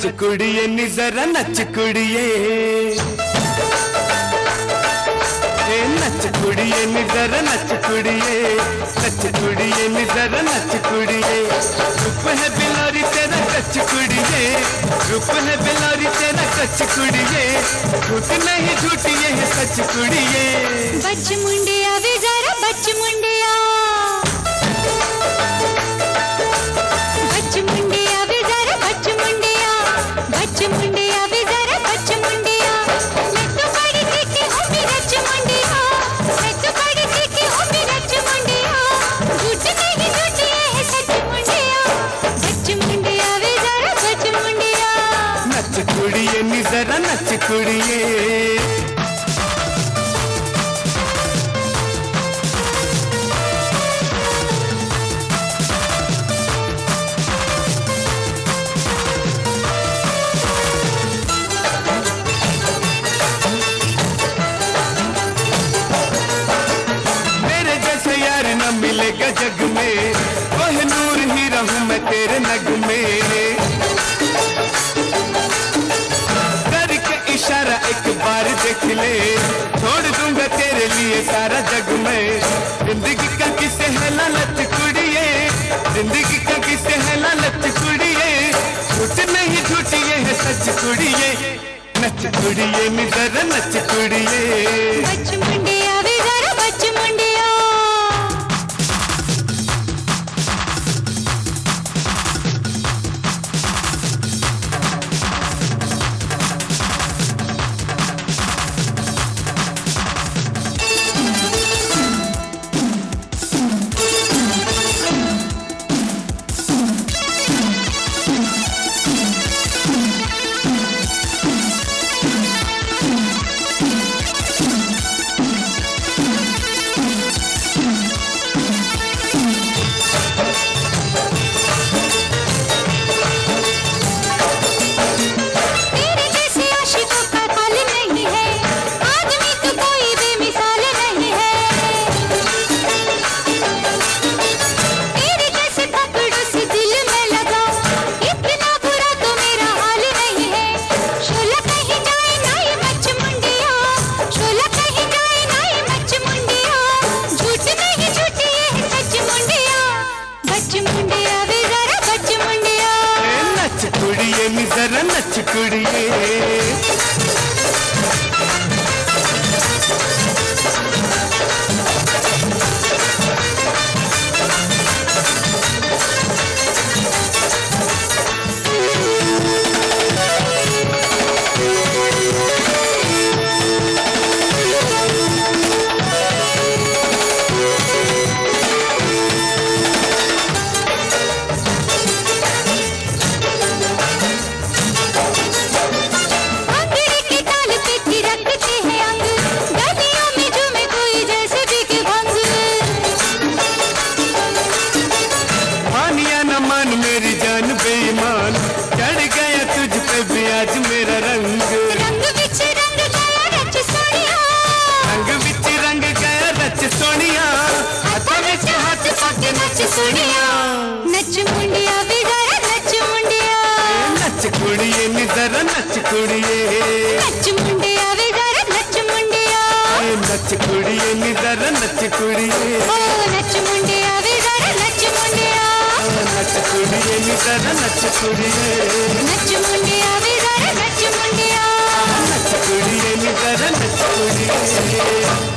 नच कुड़िए नी जरा नच कुड़िए, नच कुड़िए नी जरा नच कुड़िए, नच कुड़िए नी जरा नच कुड़िए। रूप है बिलारी तेरा कच कुड़िए, रूप है बिलारी तेरा कच कुड़िए, झूठ नहीं झूठिए है सच कुड़िए। बच मुंडिया वे जरा बच मुंडिया, बच मुंडिया वे जरा बच मुंडिया, बच मुंडिया वे जरा बच मुंडिया। मैं तो बड़ी तीखी हूँ भी रच मुंडिया, मैं तो बड़ी तीखी हूँ भी रच मुंडिया, झूठ नहीं झूठिए है सच मुंडिया। बच मुंडिया वे जरा बच मुंडिया, नच कुड़िए नी जरा नच कुड़िए। मिलेगा जग में कोहिनूर ही रहूं मैं तेरे नग में, करके इशारा एक बार देख ले, छोड़ दूंगा तेरे लिए सारा जग में। जिंदगी का किसे है लालच कुड़िए, जिंदगी का किसे है लालच कुड़िए, झूठ नहीं झूठिए है सच कुड़िए। नच कुड़िए नी जरा नच कुड़िए, बच मुंडिया वे जरा बच मुंडिया। कुड़िए नी जरा नच कुड़िए। मेरी जान बेईमान चढ़ गया तुझ पे भी आज मेरा रंग, रंग बिच रंग गया रच सोनिया, रंग बिच रंग गया रच सोनिया, हाथों बिच हाथ पाके नच सोनिया। नच मुंडिया वे जरा नच मुंडिया, नच कुड़िए नी जरा नच कुड़िए, नच मुंडिया वे जरा नच मुंडिया, नच कुड़िए नी जरा नच कुड़िए, ओ नच मुंडिया वे जरा नच मुंडिया, नच कुड़िए नी जरा नच कुड़िए, नच मुंडिया वे जरा नच मुंडिया, नच कुड़िए नी जरा नच कुड़िए।